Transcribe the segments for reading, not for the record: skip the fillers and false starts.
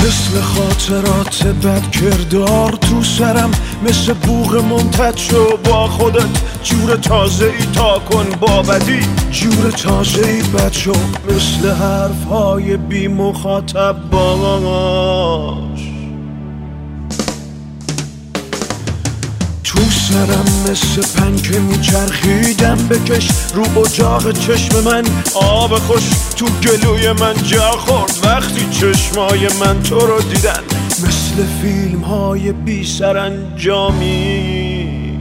مثل خاطرات بد کردار تو سرم، مثل بوق منتج شو با خودت جور تازه ای تا کن با بدی جور تازه ای بد شو، مثل حرفهای بی مخاطب باش تو سرم، مثل پنکه میچرخیدم بکش رو اجاق چشم من آب خوش تو گلوی من جا خورد وقتی چشمای من تو رو دیدن، مثل فیلم های بی سرانجامی.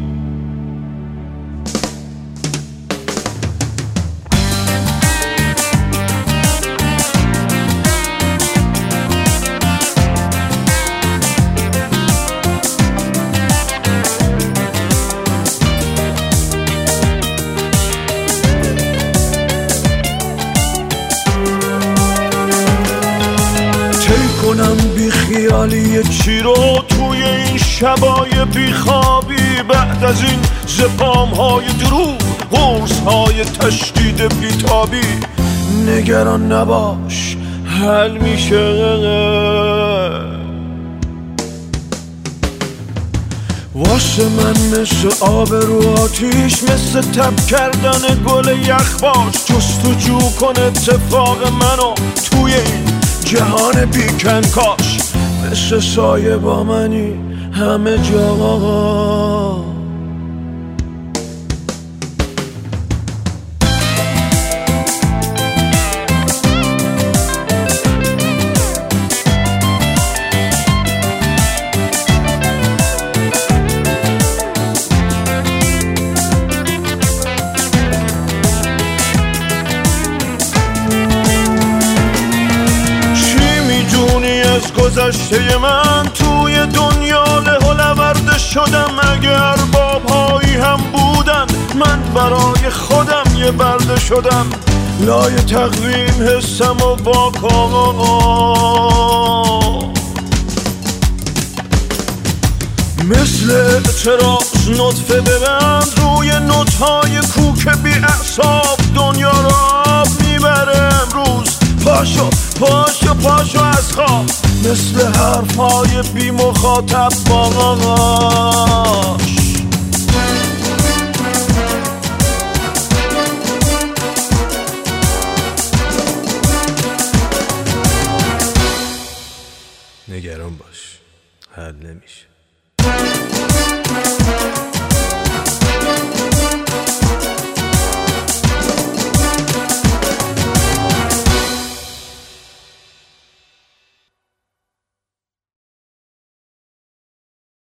کنم بی خیالی چی رو توی این شبای بی خوابی، بعد از این زپام های دروغ قرص های تشدید بیتابی. نگران نباش حل میشه، واسه من مثل آب رو آتیش، مثل تب کردن گل یخباش جستجو کن اتفاق منو توی این جهان بیکن کاش، مثل سایه با منی همه جا. گذشته من توی دنیا لهولورده شدم، اگر بابهایی هم بودن من برای خودم یه برده شدم، لای تقویم حسم و واکا مثل اعتراض نطفه ببند روی نوت‌های کوک بی اعصاب، دنیا رو آب میبره امروز، پاشو پاشو پاشو از خواب، مثل حرفهای بی مخاطب باش. نگران باش حل نمیشه.